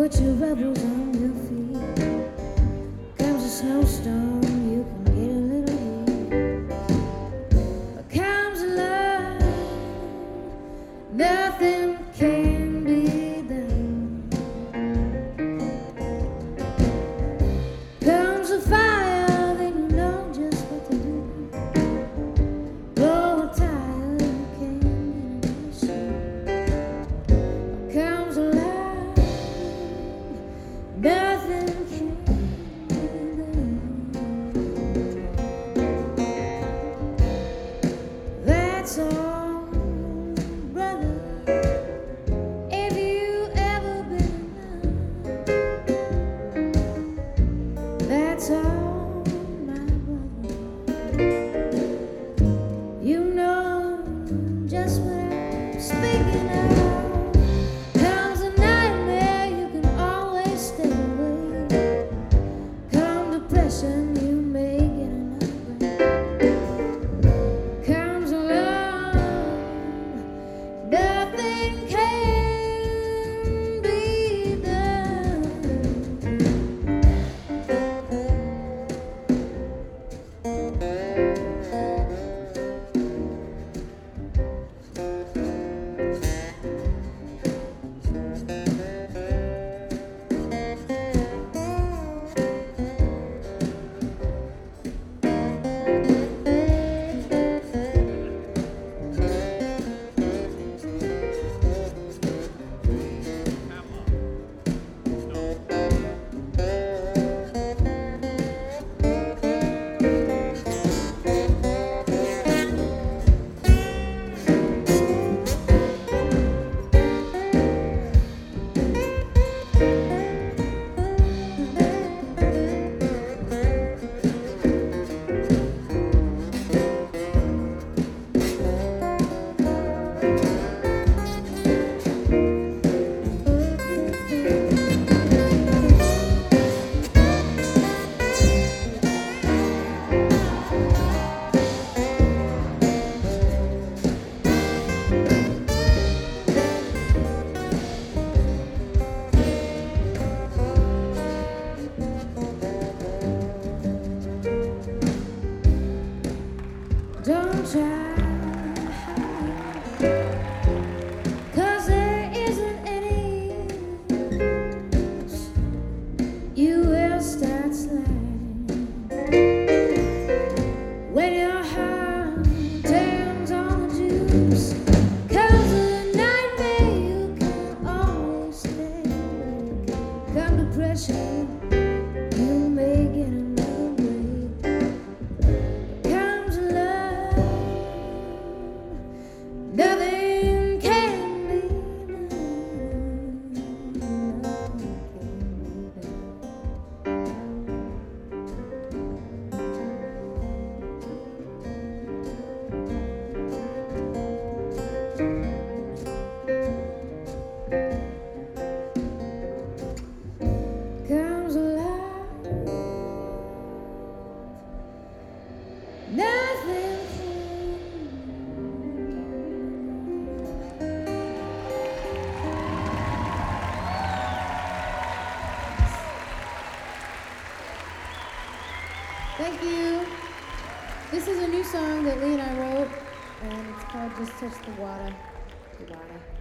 put your rebels on your feet. Comes a snowstorm, you can get a little heat. But comes love, nothing can be done. Comes a fire, then you know just what to do. Blow a tire, you can't get another sleep. Comes a love, nothing can be done. That's all, brother. If you ever been enough, that's all, my brother. You know just what I'm speaking of. Comes a nightmare, you can always stay away. Come depression, you may get another break. Comes love, nothing can be done. Don't try, 'cause there isn't any use. You will start sliding when your heart turns on the juice. 'Cause a nightmare, you can always stay awake. Come depression, you may get another break. Comes love, nothing can be done. Comes love, nothing Thank you. This is a new song that Lee and I wrote, and it's called Just Touch the Water. The water.